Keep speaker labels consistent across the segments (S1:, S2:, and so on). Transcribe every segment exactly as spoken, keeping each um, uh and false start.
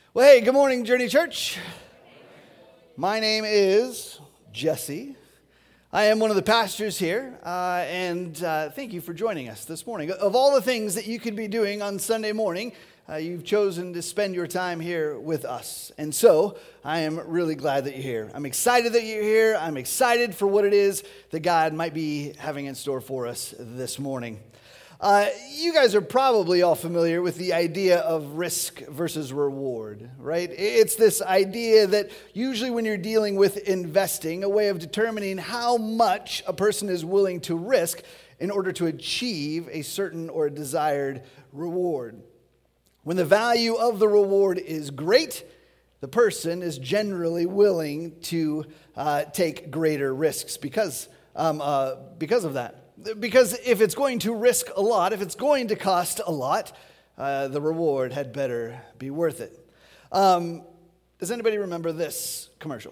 S1: Well, hey, good morning, Journey Church. My name is Jesse. I am one of the pastors here, uh, and uh, thank you for joining us this morning. Of all the things that you could be doing on Sunday morning, uh, you've chosen to spend your time here with us. And so, I am really glad that you're here. I'm excited that you're here. I'm excited for what it is that God might be having in store for us this morning. Uh, you guys are probably all familiar with the idea of risk versus reward, right? It's this idea that usually when you're dealing with investing, a way of determining how much a person is willing to risk in order to achieve a certain or desired reward. When the value of the reward is great, the person is generally willing to uh, take greater risks because, um, uh, because of that. Because if it's going to risk a lot, if it's going to cost a lot, uh, the reward had better be worth it. Um, does anybody remember this commercial?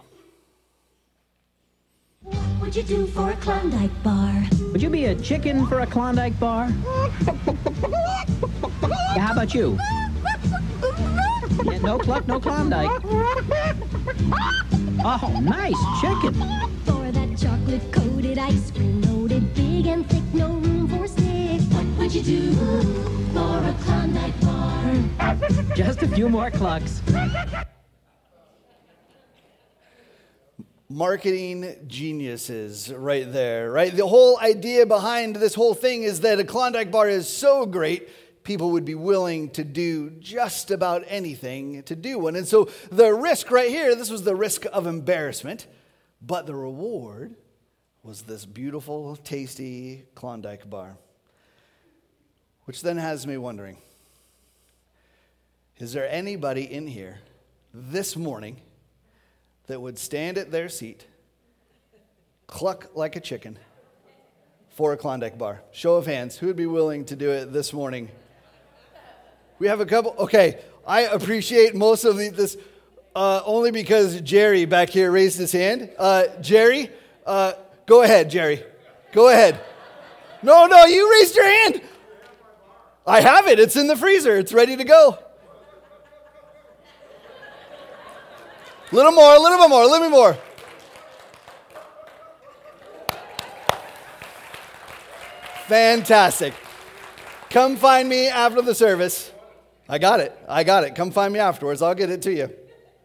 S2: What would you do for a Klondike bar?
S3: Would you be a chicken for a Klondike bar? Yeah, how about you? Yeah, no cluck, no Klondike. Oh, nice chicken.
S2: For that chocolate-coated ice cream, loaded big and thick, no room for stick. What would you do for a Klondike bar?
S3: Just a few more clucks.
S1: Marketing geniuses right there, right? The whole idea behind this whole thing is that a Klondike bar is so great, people would be willing to do just about anything to do one. And so the risk right here, this was the risk of embarrassment, but the reward was this beautiful, tasty Klondike bar. Which then has me wondering, is there anybody in here this morning that would stand at their seat, cluck like a chicken, for a Klondike bar? Show of hands, who would be willing to do it this morning? We have a couple. Okay, I appreciate most of the, this uh, only because Jerry back here raised his hand. Uh, Jerry, uh, go ahead, Jerry. Go ahead. No, no, you raised your hand. I have it. It's in the freezer. It's ready to go. A little more, a little bit more, a little bit more. Fantastic. Come find me after the service. I got it. I got it. Come find me afterwards. I'll get it to you.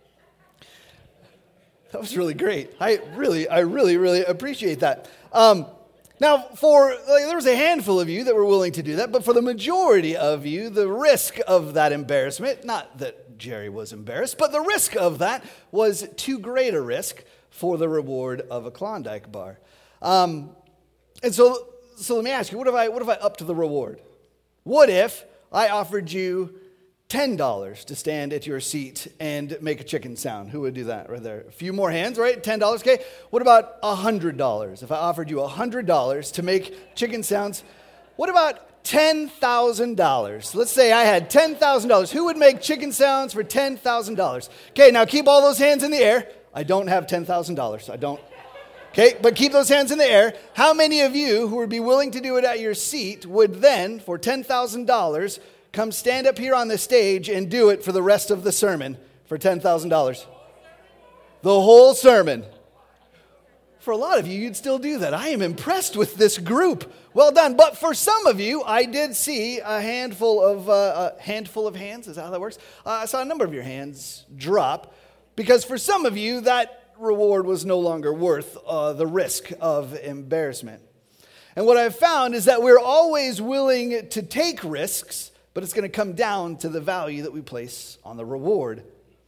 S1: That was really great. I really, I really, really appreciate that. Um, now, for like, there was a handful of you that were willing to do that, but for the majority of you, the risk of that embarrassment, not that Jerry was embarrassed, but the risk of that was too great a risk for the reward of a Klondike bar. Um, and so, so let me ask you, what if I, what if I upped the reward? What if I offered you ten dollars to stand at your seat and make a chicken sound? Who would do that right there? A few more hands, right? ten dollars, okay? What about one hundred dollars? If I offered you one hundred dollars to make chicken sounds, what about ten thousand dollars? Let's say I had ten thousand dollars. Who would make chicken sounds for ten thousand dollars? Okay, now keep all those hands in the air. I don't have ten thousand dollars. I don't. Okay, but keep those hands in the air. How many of you who would be willing to do it at your seat would then, for ten thousand dollars, come stand up here on the stage and do it for the rest of the sermon for ten thousand dollars? The whole sermon. For a lot of you, you'd still do that. I am impressed with this group. Well done. But for some of you, I did see a handful of uh, a handful of hands. Is that how that works? Uh, I saw a number of your hands drop because for some of you, that reward was no longer worth uh, the risk of embarrassment. And what I've found is that we're always willing to take risks, but it's going to come down to the value that we place on the reward.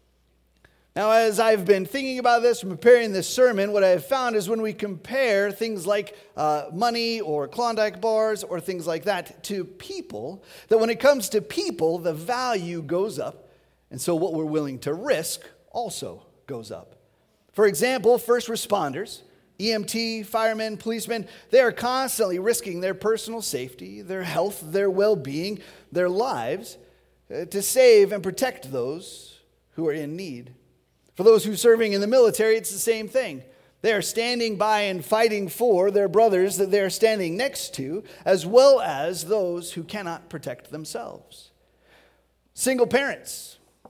S1: Now, as I've been thinking about this and preparing this sermon, what I've found is when we compare things like uh, money or Klondike bars or things like that to people, that when it comes to people, the value goes up. And so what we're willing to risk also goes up. For example, first responders, E M T, firemen, policemen, they are constantly risking their personal safety, their health, their well-being, their lives uh, to save and protect those who are in need. For those who are serving in the military, it's the same thing. They are standing by and fighting for their brothers that they are standing next to, as well as those who cannot protect themselves. Single parents,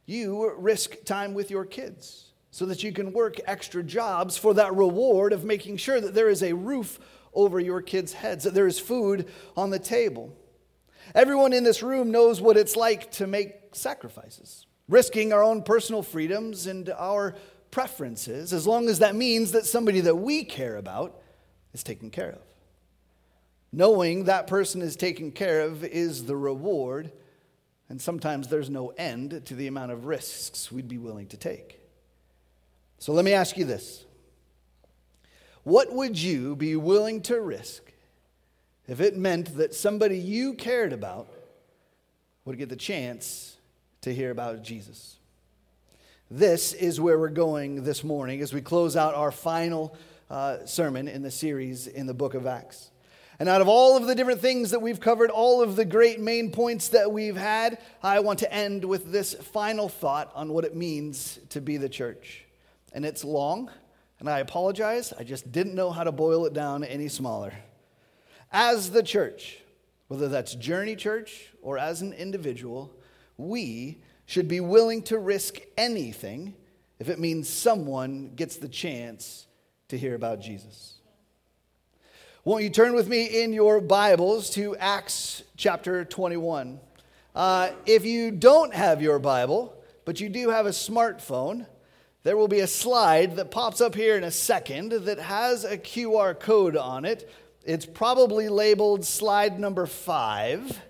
S1: You risk time with your kids so that you can work extra jobs for that reward of making sure that there is a roof over your kids' heads, that there is food on the table. Everyone in this room knows what it's like to make sacrifices, risking our own personal freedoms and our preferences, as long as that means that somebody that we care about is taken care of. Knowing that person is taken care of is the reward, and sometimes there's no end to the amount of risks we'd be willing to take. So let me ask you this. What would you be willing to risk if it meant that somebody you cared about would get the chance to hear about Jesus? This is where we're going this morning as we close out our final uh, sermon in the series in the book of Acts. And out of all of the different things that we've covered, all of the great main points that we've had, I want to end with this final thought on what it means to be the church. And it's long, and I apologize, I just didn't know how to boil it down any smaller. As the church, whether that's Journey Church or as an individual, we should be willing to risk anything if it means someone gets the chance to hear about Jesus. Won't you turn with me in your Bibles to Acts chapter twenty-one? Uh, if you don't have your Bible, but you do have a smartphone, there will be a slide that pops up here in a second that has a Q R code on it. It's probably labeled slide number five.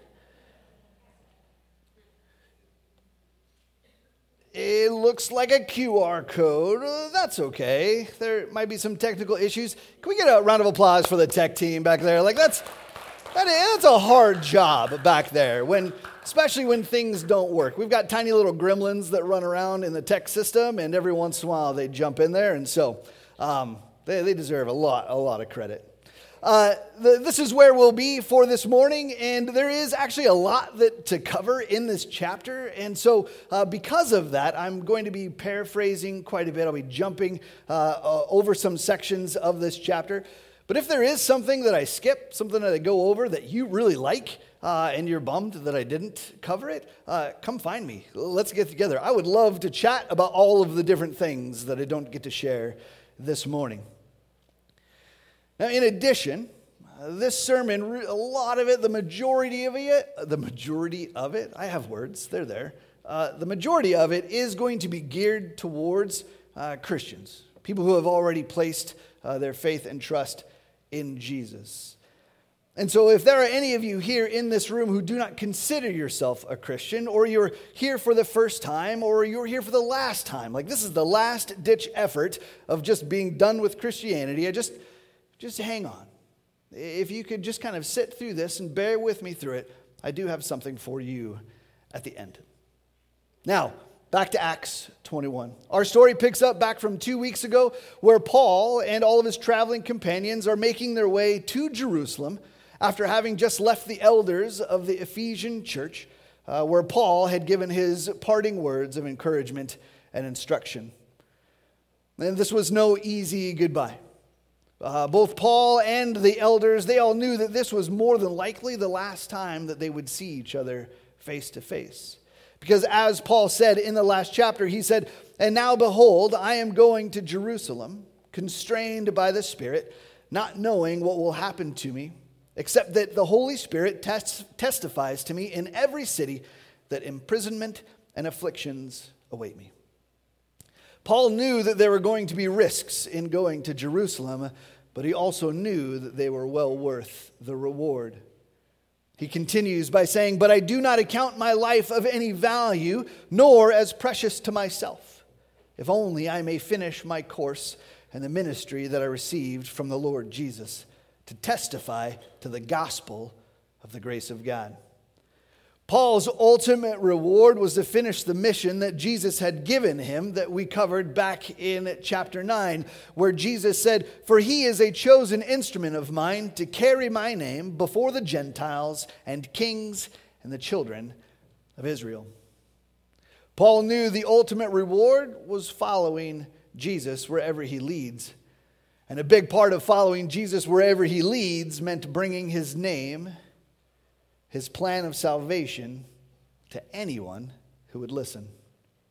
S1: It looks like a Q R code. Uh, that's okay. There might be some technical issues. Can we get a round of applause for the tech team back there? Like that's that is, that's a hard job back there, when especially when things don't work. We've got tiny little gremlins that run around in the tech system, and every once in a while they jump in there, and so um, they, they deserve a lot, a lot of credit. Uh, the, this is where we'll be for this morning, and there is actually a lot that to cover in this chapter, and so uh, because of that, I'm going to be paraphrasing quite a bit. I'll be jumping uh, uh, over some sections of this chapter, but if there is something that I skip, something that I go over that you really like, uh, and you're bummed that I didn't cover it, uh, come find me. Let's get together. I would love to chat about all of the different things that I don't get to share this morning. Now, in addition, uh, this sermon, a lot of it, the majority of it, the majority of it, I have words, they're there. Uh, the majority of it is going to be geared towards uh, Christians, people who have already placed uh, their faith and trust in Jesus. And so if there are any of you here in this room who do not consider yourself a Christian, or you're here for the first time, or you're here for the last time, like this is the last ditch effort of just being done with Christianity, I just... Just hang on. If you could just kind of sit through this and bear with me through it, I do have something for you at the end. Now, back to Acts twenty-one. Our story picks up back from two weeks ago, where Paul and all of his traveling companions are making their way to Jerusalem after having just left the elders of the Ephesian church, uh, where Paul had given his parting words of encouragement and instruction. And this was no easy goodbye. Uh, both Paul and the elders, they all knew that this was more than likely the last time that they would see each other face to face. Because as Paul said in the last chapter, he said, "And now behold, I am going to Jerusalem, constrained by the Spirit, not knowing what will happen to me, except that the Holy Spirit tes- testifies to me in every city that imprisonment and afflictions await me." Paul knew that there were going to be risks in going to Jerusalem, but he also knew that they were well worth the reward. He continues by saying, "But I do not account my life of any value, nor as precious to myself, if only I may finish my course and the ministry that I received from the Lord Jesus, to testify to the gospel of the grace of God." Paul's ultimate reward was to finish the mission that Jesus had given him that we covered back in chapter nine, where Jesus said, "For he is a chosen instrument of mine to carry my name before the Gentiles and kings and the children of Israel." Paul knew the ultimate reward was following Jesus wherever he leads. And a big part of following Jesus wherever he leads meant bringing his name, his plan of salvation, to anyone who would listen.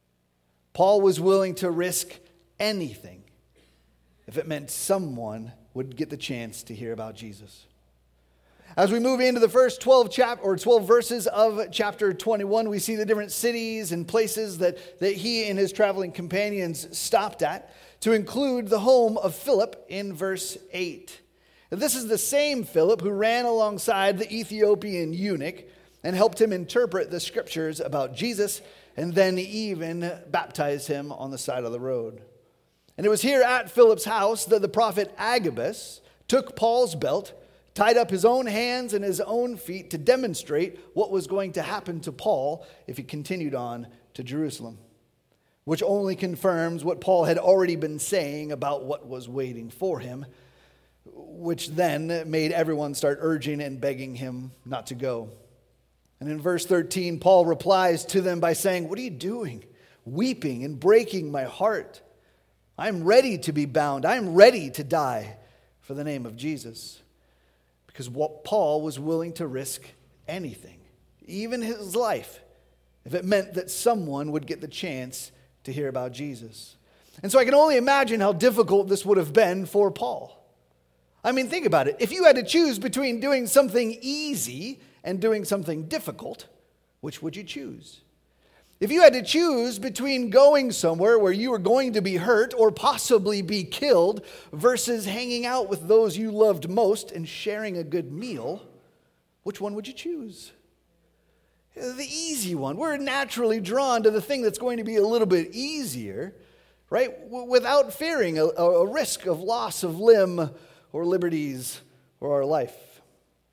S1: Paul was willing to risk anything if it meant someone would get the chance to hear about Jesus. As we move into the first twelve chap or twelve verses of chapter twenty-one, we see the different cities and places that, that he and his traveling companions stopped at, to include the home of Philip in verse eight. This is the same Philip who ran alongside the Ethiopian eunuch and helped him interpret the scriptures about Jesus, and then even baptized him on the side of the road. And it was here at Philip's house that the prophet Agabus took Paul's belt, tied up his own hands and his own feet to demonstrate what was going to happen to Paul if he continued on to Jerusalem, which only confirms what Paul had already been saying about what was waiting for him, which then made everyone start urging and begging him not to go. And in verse thirteen, Paul replies to them by saying, "What are you doing? Weeping and breaking my heart. I'm ready to be bound. I'm ready to die for the name of Jesus." Because what Paul was willing to risk anything, even his life, if it meant that someone would get the chance to hear about Jesus. And so I can only imagine how difficult this would have been for Paul. I mean, think about it. If you had to choose between doing something easy and doing something difficult, which would you choose? If you had to choose between going somewhere where you were going to be hurt or possibly be killed versus hanging out with those you loved most and sharing a good meal, which one would you choose? The easy one. We're naturally drawn to the thing that's going to be a little bit easier, right? Without fearing a, a risk of loss of limb or liberties or our life.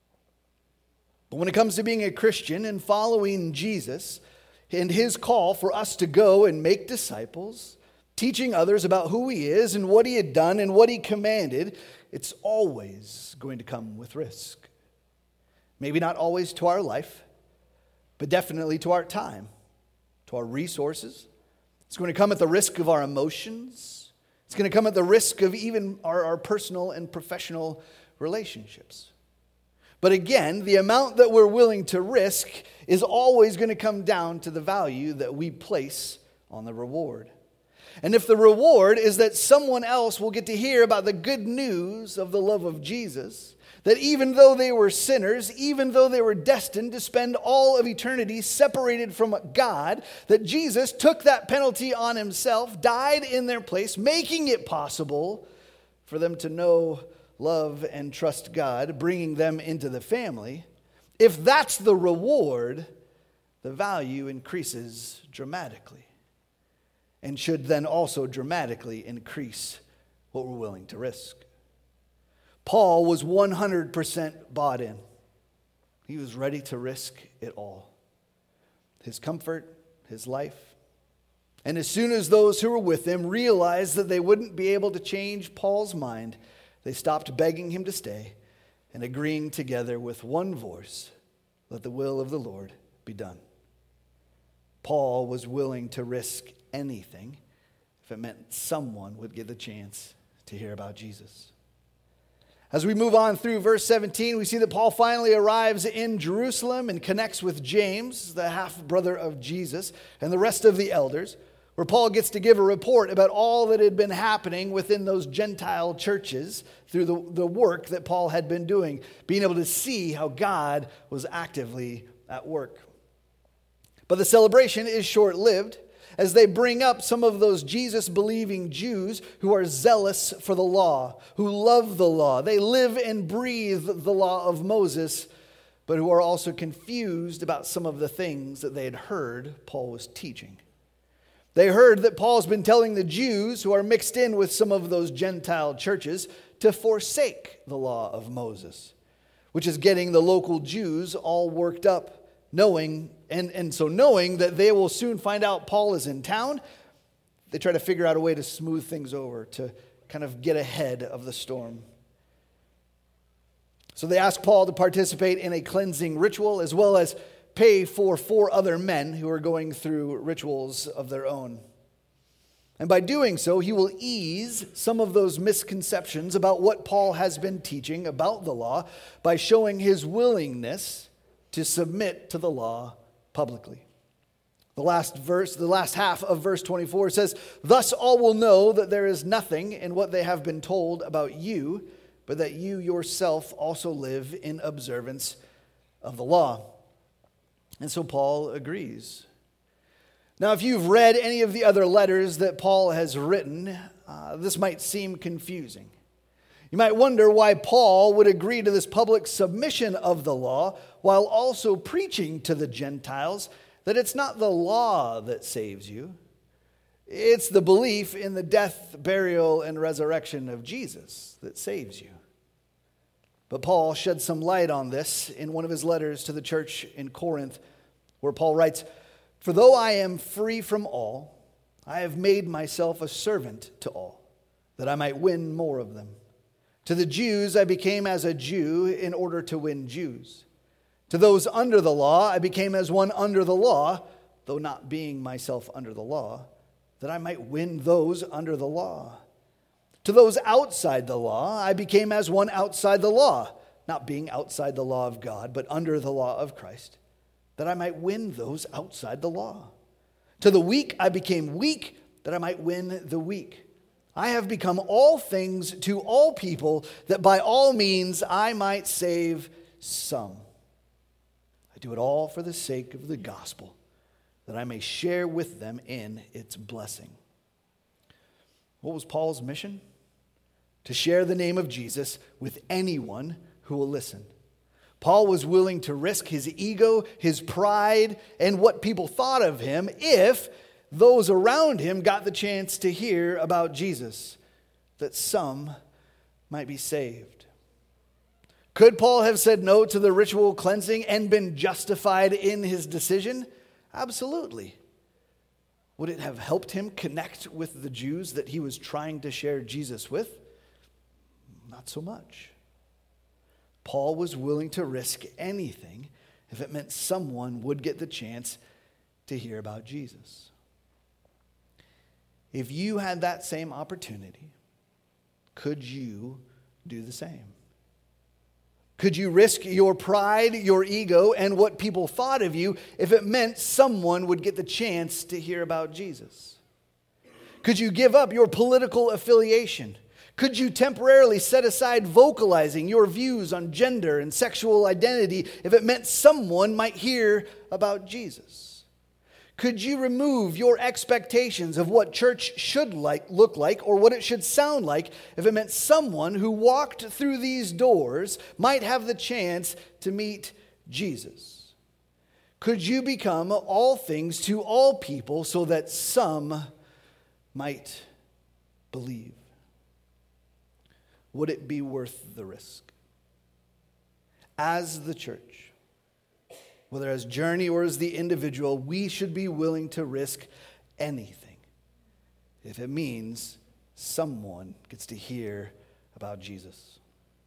S1: But when it comes to being a Christian and following Jesus and his call for us to go and make disciples, teaching others about who he is and what he had done and what he commanded, it's always going to come with risk. Maybe not always to our life, but definitely to our time, to our resources. It's going to come at the risk of our emotions. It's going to come at the risk of even our, our personal and professional relationships. But again, the amount that we're willing to risk is always going to come down to the value that we place on the reward. And if the reward is that someone else will get to hear about the good news of the love of Jesus, that even though they were sinners, even though they were destined to spend all of eternity separated from God, that Jesus took that penalty on himself, died in their place, making it possible for them to know, love, and trust God, bringing them into the family. If that's the reward, the value increases dramatically, and should then also dramatically increase what we're willing to risk. Paul was one hundred percent bought in. He was ready to risk it all. His comfort, his life. And as soon as those who were with him realized that they wouldn't be able to change Paul's mind, they stopped begging him to stay and agreeing together with one voice, "Let the will of the Lord be done." Paul was willing to risk anything if it meant someone would get the chance to hear about Jesus. As we move on through verse seventeen, we see that Paul finally arrives in Jerusalem and connects with James, the half-brother of Jesus, and the rest of the elders, where Paul gets to give a report about all that had been happening within those Gentile churches through the, the work that Paul had been doing, being able to see how God was actively at work. But the celebration is short-lived, as they bring up some of those Jesus-believing Jews who are zealous for the law, who love the law. They live and breathe the law of Moses, but who are also confused about some of the things that they had heard Paul was teaching. They heard that Paul's been telling the Jews who are mixed in with some of those Gentile churches to forsake the law of Moses, which is getting the local Jews all worked up, knowing And, and so knowing that they will soon find out Paul is in town, they try to figure out a way to smooth things over, to kind of get ahead of the storm. So they ask Paul to participate in a cleansing ritual, as well as pay for four other men who are going through rituals of their own. And by doing so, he will ease some of those misconceptions about what Paul has been teaching about the law by showing his willingness to submit to the law publicly. The last verse, the last half of verse twenty-four says, "Thus all will know that there is nothing in what they have been told about you, but that you yourself also live in observance of the law." And so Paul agrees. Now, if you've read any of the other letters that Paul has written, uh, this might seem confusing. You might wonder why Paul would agree to this public submission of the law while also preaching to the Gentiles that it's not the law that saves you. It's the belief in the death, burial, and resurrection of Jesus that saves you. But Paul sheds some light on this in one of his letters to the church in Corinth, where Paul writes, "For though I am free from all, I have made myself a servant to all, that I might win more of them. To the Jews I became as a Jew in order to win Jews. To those under the law I became as one under the law, though not being myself under the law, that I might win those under the law. To those outside the law I became as one outside the law, not being outside the law of God, but under the law of Christ, that I might win those outside the law. To the weak I became weak, that I might win the weak. I have become all things to all people, that by all means I might save some. I do it all for the sake of the gospel, that I may share with them in its blessing." What was Paul's mission? To share the name of Jesus with anyone who will listen. Paul was willing to risk his ego, his pride, and what people thought of him if those around him got the chance to hear about Jesus, that some might be saved. Could Paul have said no to the ritual cleansing and been justified in his decision? Absolutely. Would it have helped him connect with the Jews that he was trying to share Jesus with? Not so much. Paul was willing to risk anything if it meant someone would get the chance to hear about Jesus. If you had that same opportunity, could you do the same? Could you risk your pride, your ego, and what people thought of you if it meant someone would get the chance to hear about Jesus? Could you give up your political affiliation? Could you temporarily set aside vocalizing your views on gender and sexual identity if it meant someone might hear about Jesus? Could you remove your expectations of what church should like, look like or what it should sound like if it meant someone who walked through these doors might have the chance to meet Jesus? Could you become all things to all people so that some might believe? Would it be worth the risk? As the church, whether as Journey or as the individual, we should be willing to risk anything if it means someone gets to hear about Jesus.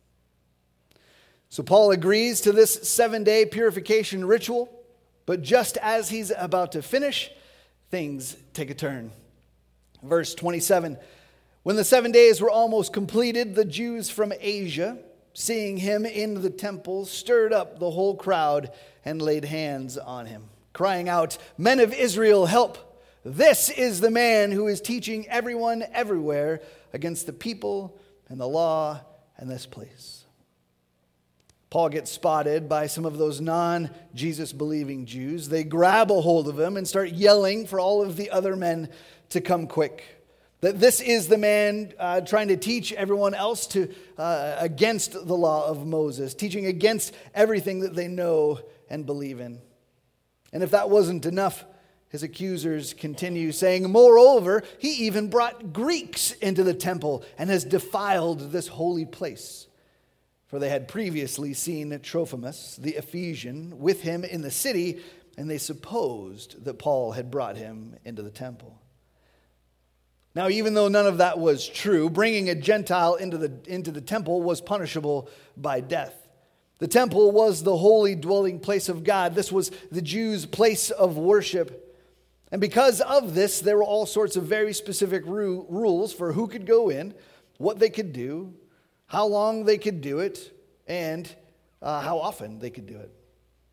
S1: So Paul agrees to this seven-day purification ritual, but just as he's about to finish, things take a turn. Verse twenty-seven, when the seven days were almost completed, the Jews from Asia, seeing him in the temple, stirred up the whole crowd and laid hands on him, crying out, "Men of Israel, help! This is the man who is teaching everyone everywhere against the people and the law and this place." Paul gets spotted by some of those non-Jesus believing Jews. They grab a hold of him and start yelling for all of the other men to come quick. That this is the man uh, trying to teach everyone else to uh, against the law of Moses, teaching against everything that they know and believe in. And if that wasn't enough, his accusers continue saying, "Moreover, he even brought Greeks into the temple and has defiled this holy place." For they had previously seen Trophimus, the Ephesian, with him in the city, and they supposed that Paul had brought him into the temple. Now, even though none of that was true, bringing a Gentile into the, into the temple was punishable by death. The temple was the holy dwelling place of God. This was the Jews' place of worship. And because of this, there were all sorts of very specific ru- rules for who could go in, what they could do, how long they could do it, and uh, how often they could do it.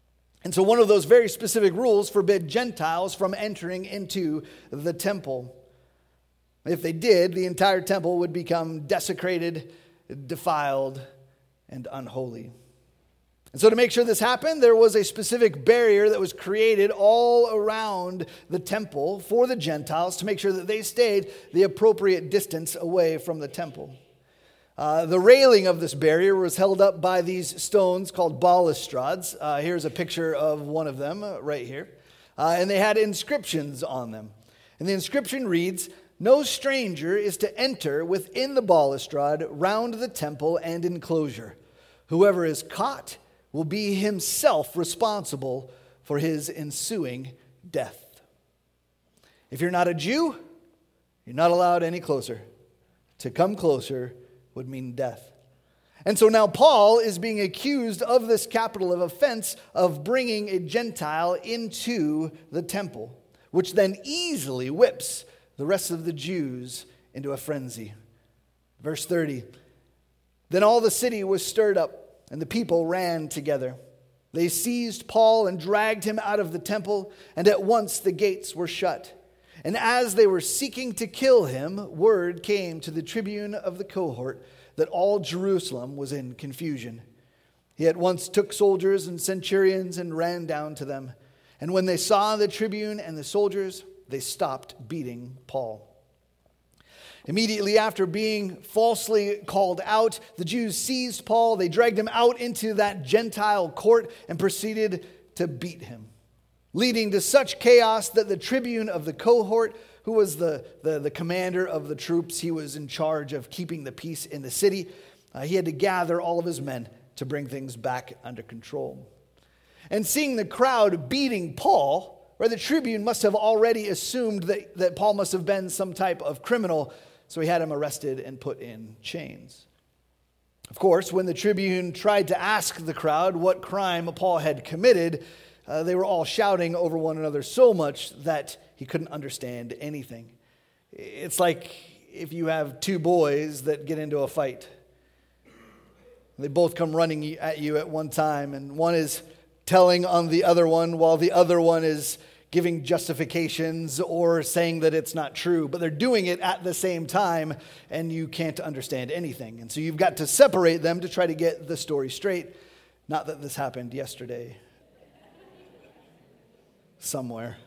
S1: And so one of those very specific rules forbid Gentiles from entering into the temple. If they did, the entire temple would become desecrated, defiled, and unholy. And so to make sure this happened, there was a specific barrier that was created all around the temple for the Gentiles to make sure that they stayed the appropriate distance away from the temple. Uh, the railing of this barrier was held up by these stones called balustrades. Uh, here's a picture of one of them uh, right here. Uh, and they had inscriptions on them. And the inscription reads, "No stranger is to enter within the balustrade round the temple and enclosure. Whoever is caught will be himself responsible for his ensuing death." If you're not a Jew, you're not allowed any closer. To come closer would mean death. And so now Paul is being accused of this capital of offense of bringing a Gentile into the temple, which then easily whips the rest of the Jews into a frenzy. Verse thirty, "Then all the city was stirred up, and the people ran together. They seized Paul and dragged him out of the temple, and at once the gates were shut. And as they were seeking to kill him, word came to the tribune of the cohort that all Jerusalem was in confusion. He at once took soldiers and centurions and ran down to them. And when they saw the tribune and the soldiers, they stopped beating Paul. Immediately after being falsely called out, the Jews seized Paul. They dragged him out into that Gentile court and proceeded to beat him, leading to such chaos that the tribune of the cohort, who was the, the, the commander of the troops, he was in charge of keeping the peace in the city, uh, he had to gather all of his men to bring things back under control. And seeing the crowd beating Paul, where the tribune must have already assumed that, that Paul must have been some type of criminal, so he had him arrested and put in chains. Of course, when the tribune tried to ask the crowd what crime Paul had committed, uh, they were all shouting over one another so much that he couldn't understand anything. It's like if you have two boys that get into a fight. They both come running at you at one time, and one is telling on the other one while the other one is giving justifications or saying that it's not true, but they're doing it at the same time, and you can't understand anything. And so you've got to separate them to try to get the story straight. Not that this happened yesterday. Somewhere.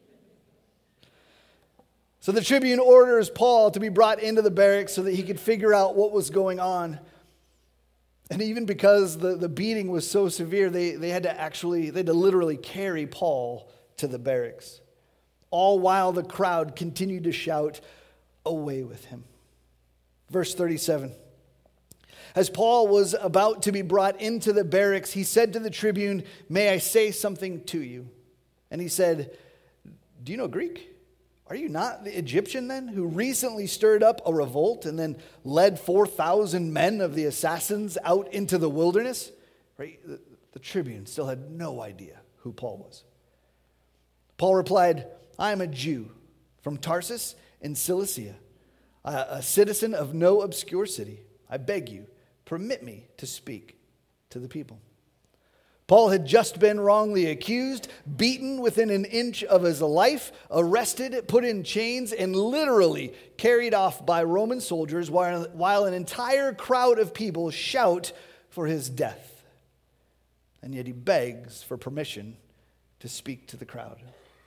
S1: So the tribune orders Paul to be brought into the barracks so that he could figure out what was going on. And even because the, the beating was so severe, they, they had to actually, they had to literally carry Paul to the barracks, all while the crowd continued to shout, "Away with him." Verse thirty-seven. As Paul was about to be brought into the barracks, he said to the tribune, "May I say something to you?" And he said, "Do you know Greek? Are you not the Egyptian then, who recently stirred up a revolt and then led four thousand men of the assassins out into the wilderness?" Right? The, the tribune still had no idea who Paul was. Paul replied, "I am a Jew from Tarsus in Cilicia, a, a citizen of no obscure city. I beg you, permit me to speak to the people." Paul had just been wrongly accused, beaten within an inch of his life, arrested, put in chains, and literally carried off by Roman soldiers while, while an entire crowd of people shout for his death. And yet he begs for permission to speak to the crowd.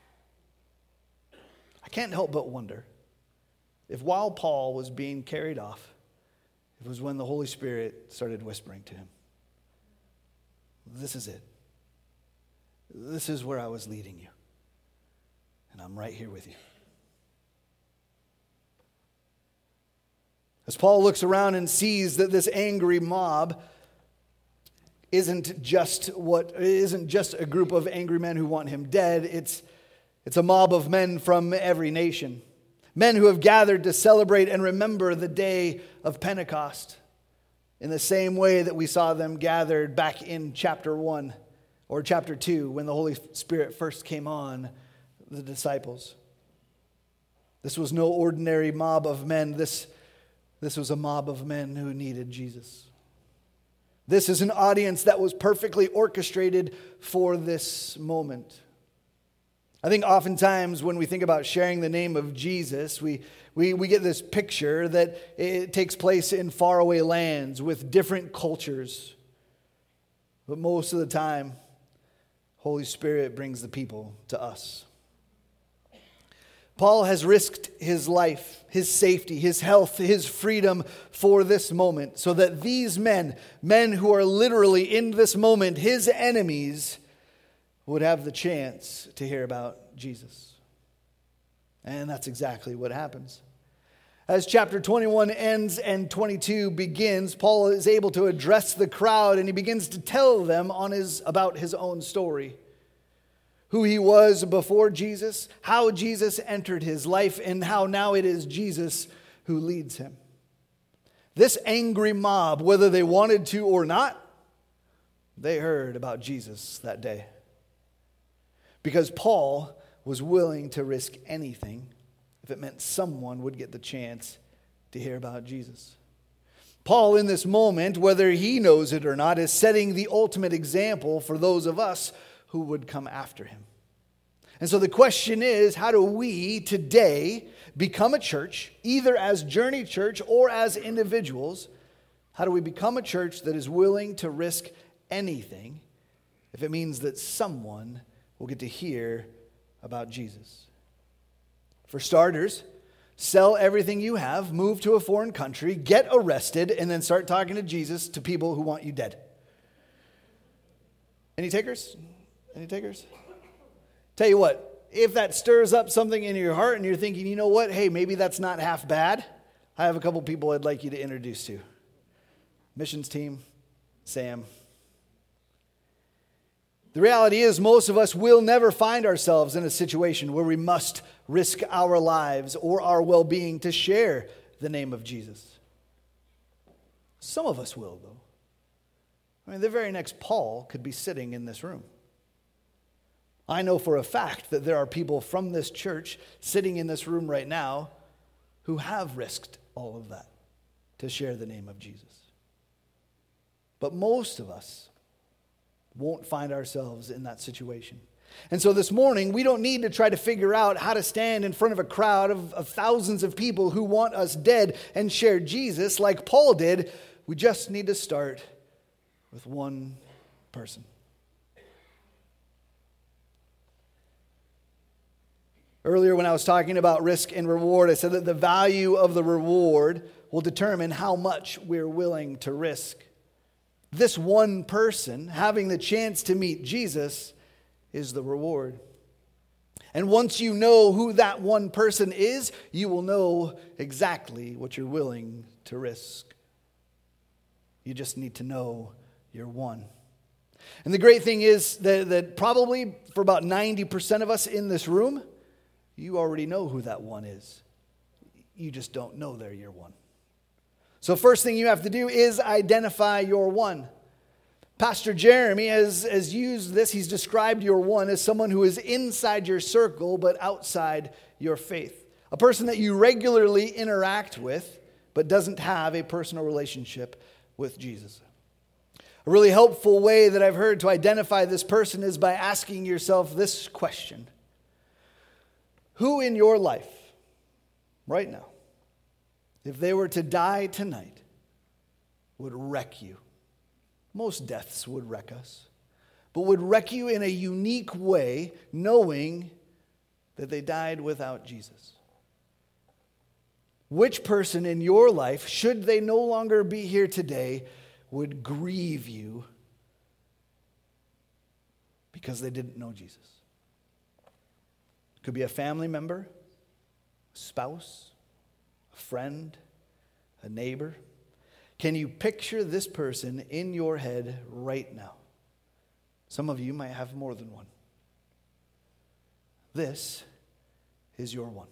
S1: I can't help but wonder if while Paul was being carried off, it was when the Holy Spirit started whispering to him, "This is it. This is where I was leading you. And I'm right here with you." As Paul looks around and sees that this angry mob isn't just what isn't just a group of angry men who want him dead, it's it's a mob of men from every nation. Men who have gathered to celebrate and remember the day of Pentecost, in the same way that we saw them gathered back in chapter one or chapter two when the Holy Spirit first came on the disciples. This was no ordinary mob of men. This, this was a mob of men who needed Jesus. This is an audience that was perfectly orchestrated for this moment. I think oftentimes when we think about sharing the name of Jesus, we, we, we get this picture that it takes place in faraway lands with different cultures. But most of the time, Holy Spirit brings the people to us. Paul has risked his life, his safety, his health, his freedom for this moment so that these men, men who are literally in this moment his enemies, would have the chance to hear about Jesus. And that's exactly what happens. As chapter twenty-one ends and twenty-two begins, Paul is able to address the crowd and he begins to tell them on his, about his own story. Who he was before Jesus, how Jesus entered his life, and how now it is Jesus who leads him. This angry mob, whether they wanted to or not, they heard about Jesus that day. Because Paul was willing to risk anything if it meant someone would get the chance to hear about Jesus. Paul, in this moment, whether he knows it or not, is setting the ultimate example for those of us who would come after him. And so the question is, how do we today become a church, either as Journey Church or as individuals? How do we become a church that is willing to risk anything if it means that someone will get to hear about Jesus? For starters, sell everything you have, move to a foreign country, get arrested, and then start talking to Jesus to people who want you dead. Any takers? Any takers? Tell you what, if that stirs up something in your heart and you're thinking, you know what, hey, maybe that's not half bad, I have a couple people I'd like you to introduce to. Missions team, Sam. The reality is most of us will never find ourselves in a situation where we must risk our lives or our well-being to share the name of Jesus. Some of us will, though. I mean, the very next Paul could be sitting in this room. I know for a fact that there are people from this church sitting in this room right now who have risked all of that to share the name of Jesus. But most of us won't find ourselves in that situation. And so this morning, we don't need to try to figure out how to stand in front of a crowd of, of thousands of people who want us dead and share Jesus like Paul did. We just need to start with one person. Earlier when I was talking about risk and reward, I said that the value of the reward will determine how much we're willing to risk. This one person having the chance to meet Jesus is the reward. And once you know who that one person is, you will know exactly what you're willing to risk. You just need to know you're one. And the great thing is that, that probably for about ninety percent of us in this room, you already know who that one is. You just don't know they're your one. So first thing you have to do is identify your one. Pastor Jeremy has, has used this. He's described your one as someone who is inside your circle but outside your faith. A person that you regularly interact with but doesn't have a personal relationship with Jesus. A really helpful way that I've heard to identify this person is by asking yourself this question. Who in your life, right now, if they were to die tonight, would wreck you? Most deaths would wreck us, but would wreck you in a unique way, knowing that they died without Jesus. Which person in your life, should they no longer be here today, would grieve you because they didn't know Jesus? Could be a family member, a spouse, a friend, a neighbor. Can you picture this person in your head right now? Some of you might have more than one. This is your one.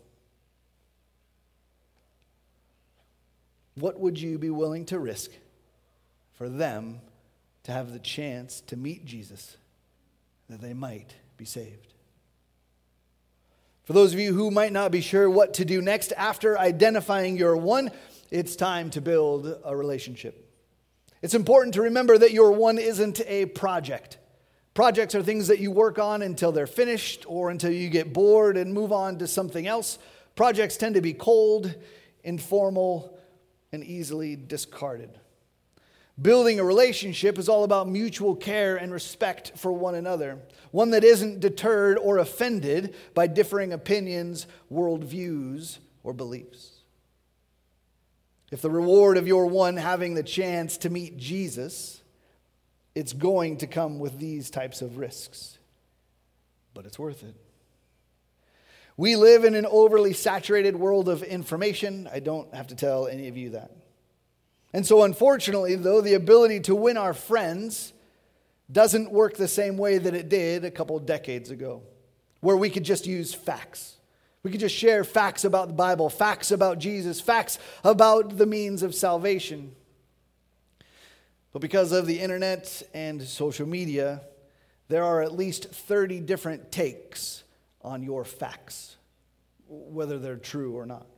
S1: What would you be willing to risk for them to have the chance to meet Jesus, that they might be saved? For those of you who might not be sure what to do next after identifying your one, it's time to build a relationship. It's important to remember that your one isn't a project. Projects are things that you work on until they're finished or until you get bored and move on to something else. Projects tend to be cold, informal, and easily discarded. Building a relationship is all about mutual care and respect for one another, one that isn't deterred or offended by differing opinions, worldviews, or beliefs. If the reward of your one having the chance to meet Jesus, it's going to come with these types of risks, but it's worth it. We live in an overly saturated world of information. I don't have to tell any of you that. And so unfortunately, though, the ability to win our friends doesn't work the same way that it did a couple decades ago, where we could just use facts. We could just share facts about the Bible, facts about Jesus, facts about the means of salvation. But because of the internet and social media, there are at least thirty different takes on your facts, whether they're true or not.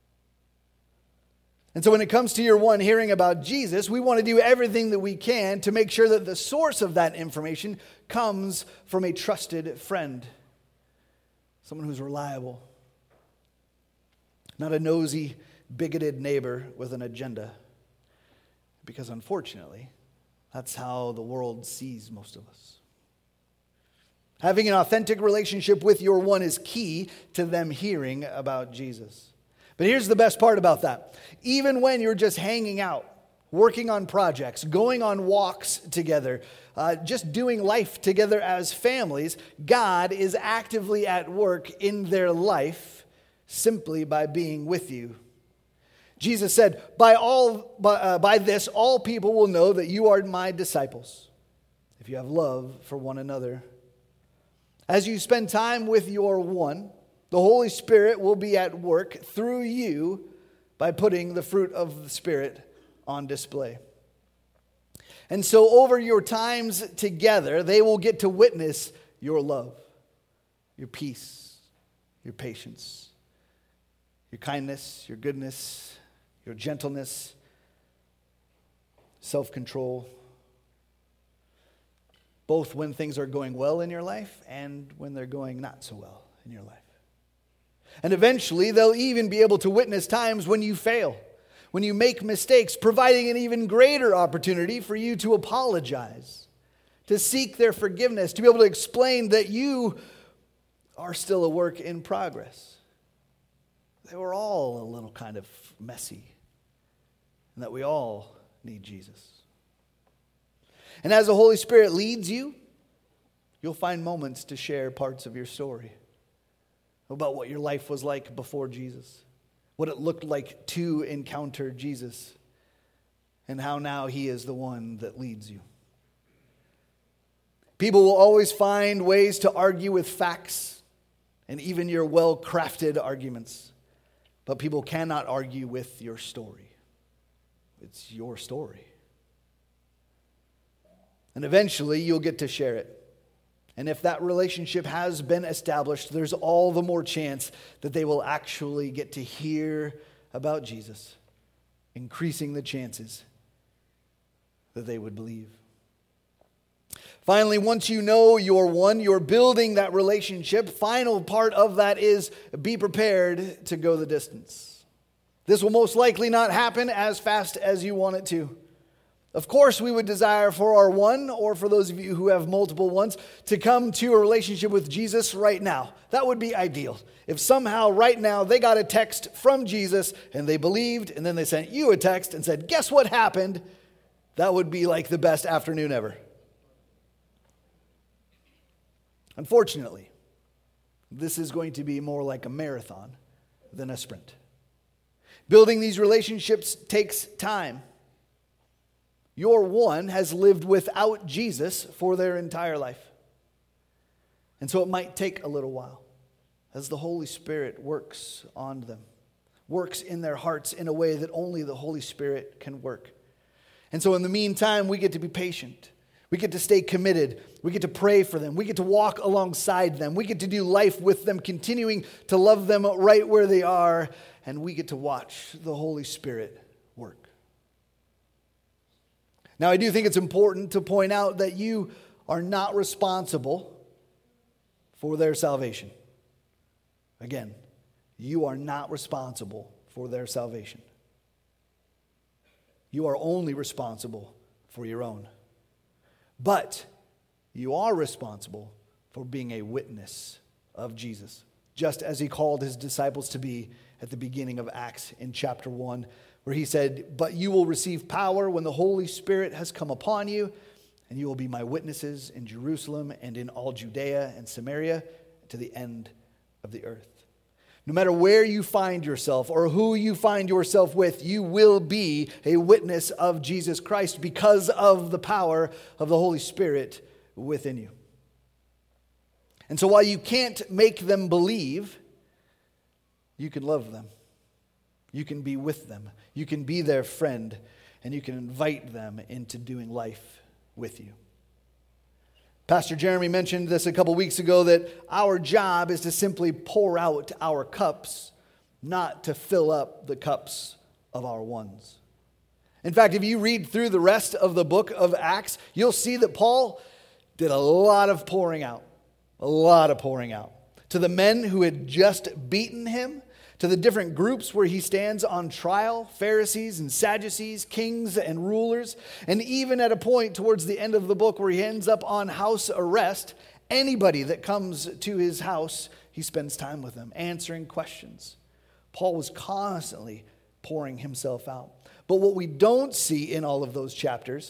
S1: And so when it comes to your one hearing about Jesus, we want to do everything that we can to make sure that the source of that information comes from a trusted friend, someone who's reliable, not a nosy, bigoted neighbor with an agenda. Because unfortunately, that's how the world sees most of us. Having an authentic relationship with your one is key to them hearing about Jesus. But here's the best part about that. Even when you're just hanging out, working on projects, going on walks together, uh, just doing life together as families, God is actively at work in their life simply by being with you. Jesus said, by, all, by, uh, by this, all people will know that you are my disciples, if you have love for one another. As you spend time with your one, the Holy Spirit will be at work through you by putting the fruit of the Spirit on display. And so over your times together, they will get to witness your love, your peace, your patience, your kindness, your goodness, your gentleness, self-control, both when things are going well in your life and when they're going not so well in your life. And eventually, they'll even be able to witness times when you fail, when you make mistakes, providing an even greater opportunity for you to apologize, to seek their forgiveness, to be able to explain that you are still a work in progress. They were all a little kind of messy, and that we all need Jesus. And as the Holy Spirit leads you, you'll find moments to share parts of your story about what your life was like before Jesus, what it looked like to encounter Jesus, and how now he is the one that leads you. People will always find ways to argue with facts and even your well-crafted arguments, but people cannot argue with your story. It's your story. And eventually you'll get to share it. And if that relationship has been established, there's all the more chance that they will actually get to hear about Jesus, increasing the chances that they would believe. Finally, once you know you're one, you're building that relationship, final part of that is be prepared to go the distance. This will most likely not happen as fast as you want it to. Of course, we would desire for our one, or for those of you who have multiple ones, to come to a relationship with Jesus right now. That would be ideal. If somehow right now they got a text from Jesus and they believed, and then they sent you a text and said, guess what happened? That would be like the best afternoon ever. Unfortunately, this is going to be more like a marathon than a sprint. Building these relationships takes time. Your one has lived without Jesus for their entire life. And so it might take a little while as the Holy Spirit works on them, works in their hearts in a way that only the Holy Spirit can work. And so in the meantime, we get to be patient. We get to stay committed. We get to pray for them. We get to walk alongside them. We get to do life with them, continuing to love them right where they are. And we get to watch the Holy Spirit work. Now, I do think it's important to point out that you are not responsible for their salvation. Again, you are not responsible for their salvation. You are only responsible for your own. But you are responsible for being a witness of Jesus, just as he called his disciples to be at the beginning of Acts in chapter one, where he said, "But you will receive power when the Holy Spirit has come upon you, and you will be my witnesses in Jerusalem and in all Judea and Samaria to the end of the earth." No matter where you find yourself or who you find yourself with, you will be a witness of Jesus Christ because of the power of the Holy Spirit within you. And so while you can't make them believe, you can love them. You can be with them. You can be their friend, and you can invite them into doing life with you. Pastor Jeremy mentioned this a couple weeks ago, that our job is to simply pour out our cups, not to fill up the cups of our ones. In fact, if you read through the rest of the book of Acts, you'll see that Paul did a lot of pouring out, a lot of pouring out to the men who had just beaten him, to the different groups where he stands on trial, Pharisees and Sadducees, kings and rulers, and even at a point towards the end of the book where he ends up on house arrest, anybody that comes to his house, he spends time with them, answering questions. Paul was constantly pouring himself out. But what we don't see in all of those chapters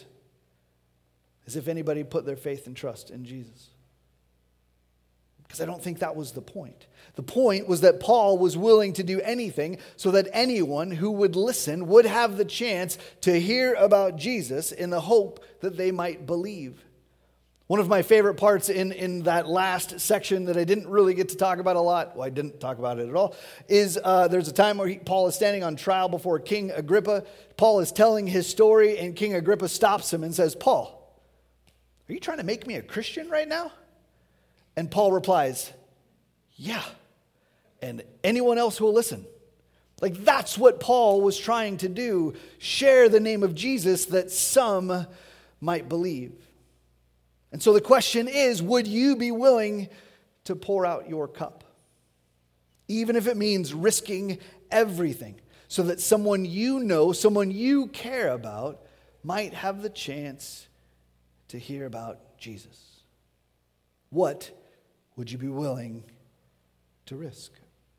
S1: is if anybody put their faith and trust in Jesus. Because I don't think that was the point. The point was that Paul was willing to do anything so that anyone who would listen would have the chance to hear about Jesus in the hope that they might believe. One of my favorite parts in, in that last section that I didn't really get to talk about a lot, well, I didn't talk about it at all, is uh, there's a time where he, Paul is standing on trial before King Agrippa. Paul is telling his story, and King Agrippa stops him and says, "Paul, are you trying to make me a Christian right now?" And Paul replies, "Yeah, and anyone else who will listen." Like, that's what Paul was trying to do, share the name of Jesus that some might believe. And so the question is, would you be willing to pour out your cup? Even if it means risking everything, so that someone you know, someone you care about, might have the chance to hear about Jesus. What would you be willing to risk?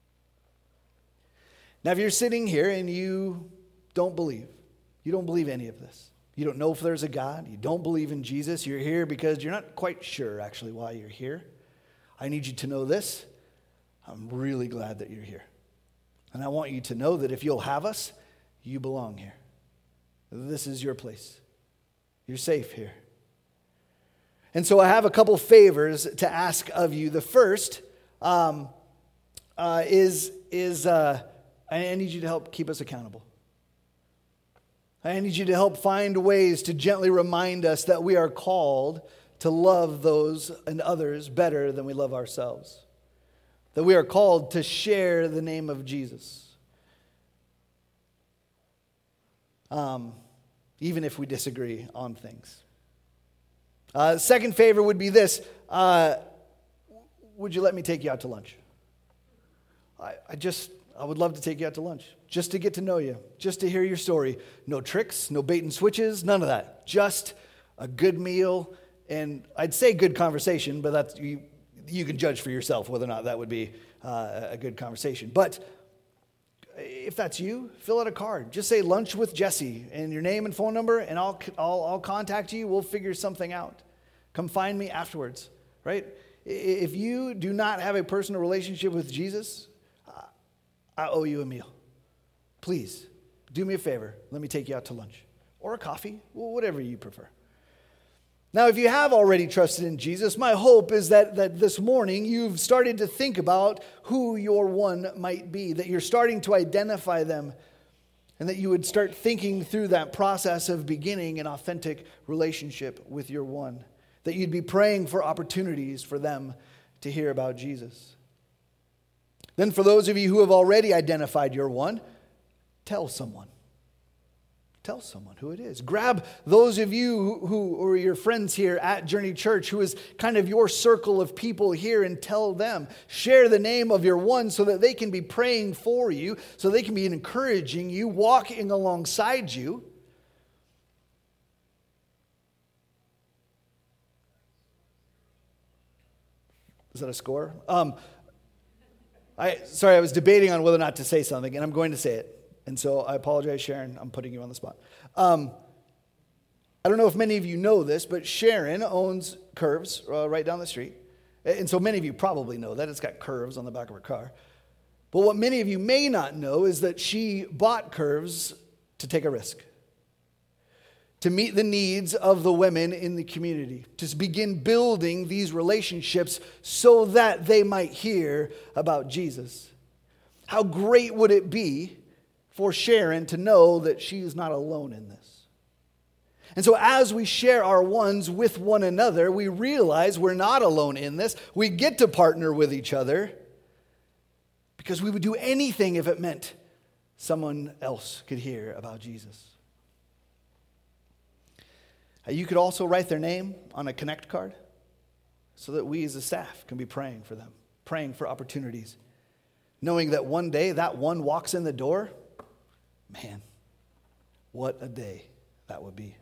S1: Now, if you're sitting here and you don't believe, you don't believe any of this, you don't know if there's a God, you don't believe in Jesus, you're here because you're not quite sure actually why you're here, I need you to know this: I'm really glad that you're here. And I want you to know that if you'll have us, you belong here. This is your place. You're safe here. And so I have a couple favors to ask of you. The first um, uh, is, is uh, I need you to help keep us accountable. I need you to help find ways to gently remind us that we are called to love those and others better than we love ourselves. That we are called to share the name of Jesus. Um, even if we disagree on things. Uh, second favor would be this. Uh, would you let me take you out to lunch? I, I just, I would love to take you out to lunch. Just to get to know you. Just to hear your story. No tricks, no bait and switches, none of that. Just a good meal, and I'd say good conversation, but that's, you, you can judge for yourself whether or not that would be uh, a good conversation. But if that's you, fill out a card. Just say lunch with Jesse and your name and phone number, and I'll, I'll, I'll contact you. We'll figure something out. Come find me afterwards, right? If you do not have a personal relationship with Jesus, I owe you a meal. Please, do me a favor. Let me take you out to lunch or a coffee, whatever you prefer. Now, if you have already trusted in Jesus, my hope is that, that this morning you've started to think about who your one might be, that you're starting to identify them, and that you would start thinking through that process of beginning an authentic relationship with your one, that you'd be praying for opportunities for them to hear about Jesus. Then for those of you who have already identified your one, tell someone. tell someone who it is. Grab those of you who, who are your friends here at Journey Church, who is kind of your circle of people here, and tell them. Share the name of your one so that they can be praying for you, so they can be encouraging you, walking alongside you. Is that a score? Um, I sorry, I was debating on whether or not to say something, and I'm going to say it. And so I apologize, Sharon. I'm putting you on the spot. Um, I don't know if many of you know this, but Sharon owns Curves uh, right down the street. And so many of you probably know that. It's got Curves on the back of her car. But what many of you may not know is that she bought Curves to take a risk, to meet the needs of the women in the community, to begin building these relationships so that they might hear about Jesus. How great would it be for Sharon to know that she is not alone in this? And so as we share our ones with one another, we realize we're not alone in this. We get to partner with each other because we would do anything if it meant someone else could hear about Jesus. You could also write their name on a Connect card so that we as a staff can be praying for them, praying for opportunities, knowing that one day that one walks in the door. Man, what a day that would be.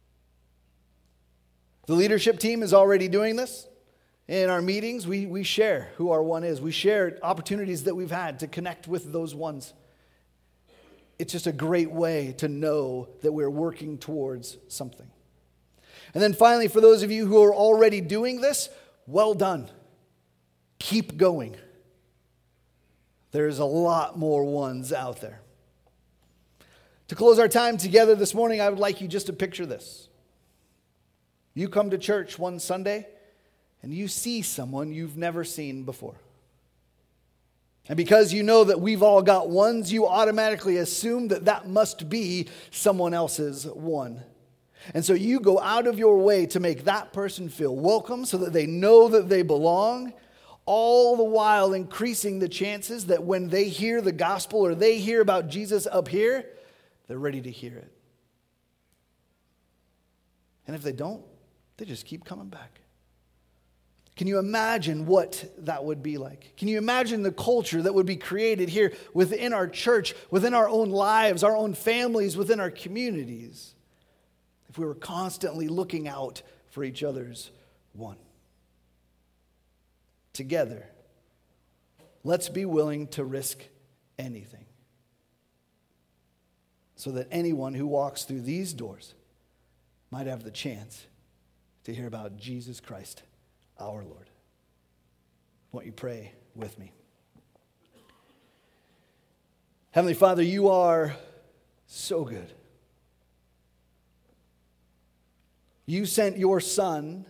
S1: The leadership team is already doing this. In our meetings, we, we share who our one is. We share opportunities that we've had to connect with those ones. It's just a great way to know that we're working towards something. And then finally, for those of you who are already doing this, well done. Keep going. There's a lot more ones out there. To close our time together this morning, I would like you just to picture this. You come to church one Sunday, and you see someone you've never seen before. And because you know that we've all got ones, you automatically assume that that must be someone else's one. And so you go out of your way to make that person feel welcome so that they know that they belong, all the while increasing the chances that when they hear the gospel or they hear about Jesus up here, they're ready to hear it. And if they don't, they just keep coming back. Can you imagine what that would be like? Can you imagine the culture that would be created here within our church, within our own lives, our own families, within our communities, if we were constantly looking out for each other's one? Together, let's be willing to risk anything so that anyone who walks through these doors might have the chance to hear about Jesus Christ, our Lord. Won't you pray with me? Heavenly Father, you are so good. You sent your Son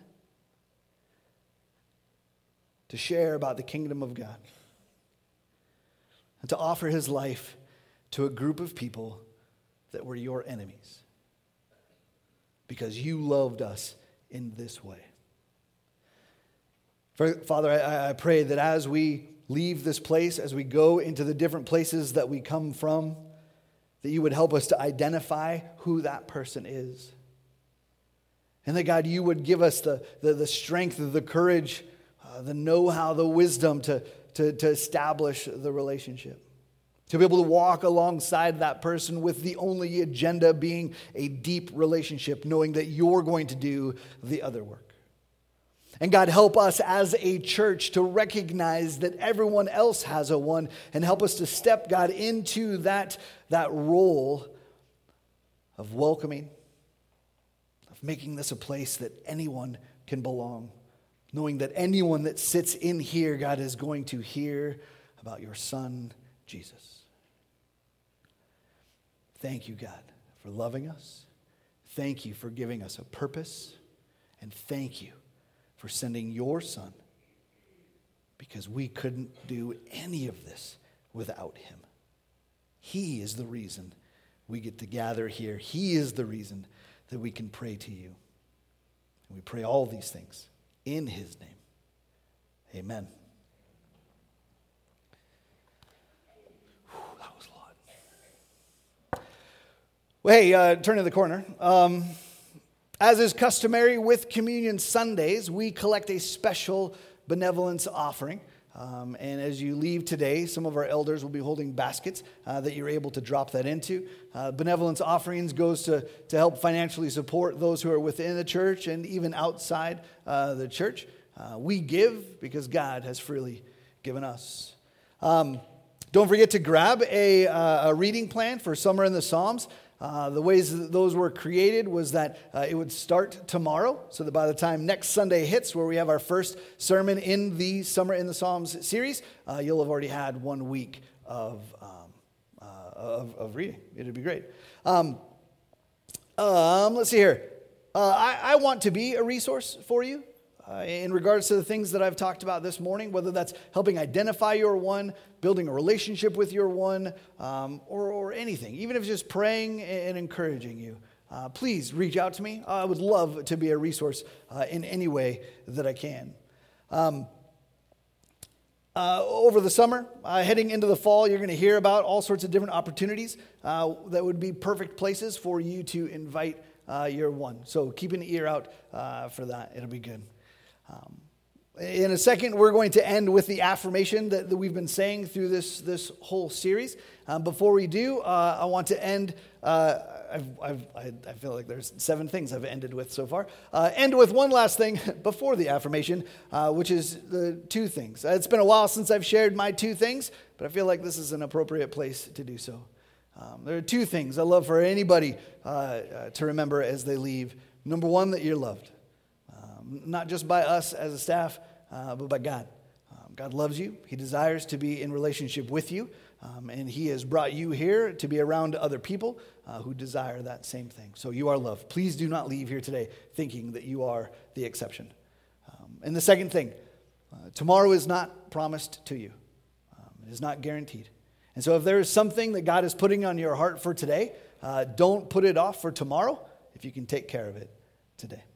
S1: to share about the kingdom of God and to offer his life to a group of people that were your enemies because you loved us in this way. Father, I, I pray that as we leave this place, as we go into the different places that we come from, that you would help us to identify who that person is. And that, God, you would give us the, the, the strength, the courage, uh, the know-how, the wisdom to, to, to establish the relationship. To be able to walk alongside that person with the only agenda being a deep relationship, knowing that you're going to do the other work. And God, help us as a church to recognize that everyone else has a one, and help us to step, God, into that, that role of welcoming, of making this a place that anyone can belong, knowing that anyone that sits in here, God, is going to hear about your Son, Jesus. Thank you, God, for loving us. Thank you for giving us a purpose. And thank you for sending your Son, because we couldn't do any of this without him. He is the reason we get to gather here. He is the reason that we can pray to you. And we pray all these things in his name. Amen. Whew, that was a lot. Well, hey, uh, turn to the corner. Um, as is customary with Communion Sundays, we collect a special benevolence offering. Um, and as you leave today, some of our elders will be holding baskets uh, that you're able to drop that into. Uh, benevolence offerings goes to, to help financially support those who are within the church and even outside uh, the church. Uh, we give because God has freely given us. Um, don't forget to grab a, uh, a reading plan for Summer in the Psalms. Uh, the ways that those were created was that uh, it would start tomorrow, so that by the time next Sunday hits, where we have our first sermon in the Summer in the Psalms series, uh, you'll have already had one week of um, uh, of, of reading. It'd be great. Um, um, let's see here. Uh, I, I want to be a resource for you. Uh, in regards to the things that I've talked about this morning, whether that's helping identify your one, building a relationship with your one, um, or, or anything, even if it's just praying and encouraging you, uh, please reach out to me. I would love to be a resource uh, in any way that I can. Um, uh, over the summer, uh, heading into the fall, you're going to hear about all sorts of different opportunities uh, that would be perfect places for you to invite uh, your one. So keep an ear out uh, for that. It'll be good. Um, in a second, we're going to end with the affirmation that, that we've been saying through this, this whole series. Um, before we do, uh, I want to end, uh, I've, I've, I, I feel like there's seven things I've ended with so far. Uh, end with one last thing before the affirmation, uh, which is the two things. It's been a while since I've shared my two things, but I feel like this is an appropriate place to do so. Um, there are two things I love for anybody uh, uh, to remember as they leave. Number one, that you're loved. Not just by us as a staff, uh, but by God. Um, God loves you. He desires to be in relationship with you. Um, and He has brought you here to be around other people uh, who desire that same thing. So you are loved. Please do not leave here today thinking that you are the exception. Um, and the second thing, uh, tomorrow is not promised to you. Um, it is not guaranteed. And so if there is something that God is putting on your heart for today, uh, don't put it off for tomorrow if you can take care of it today.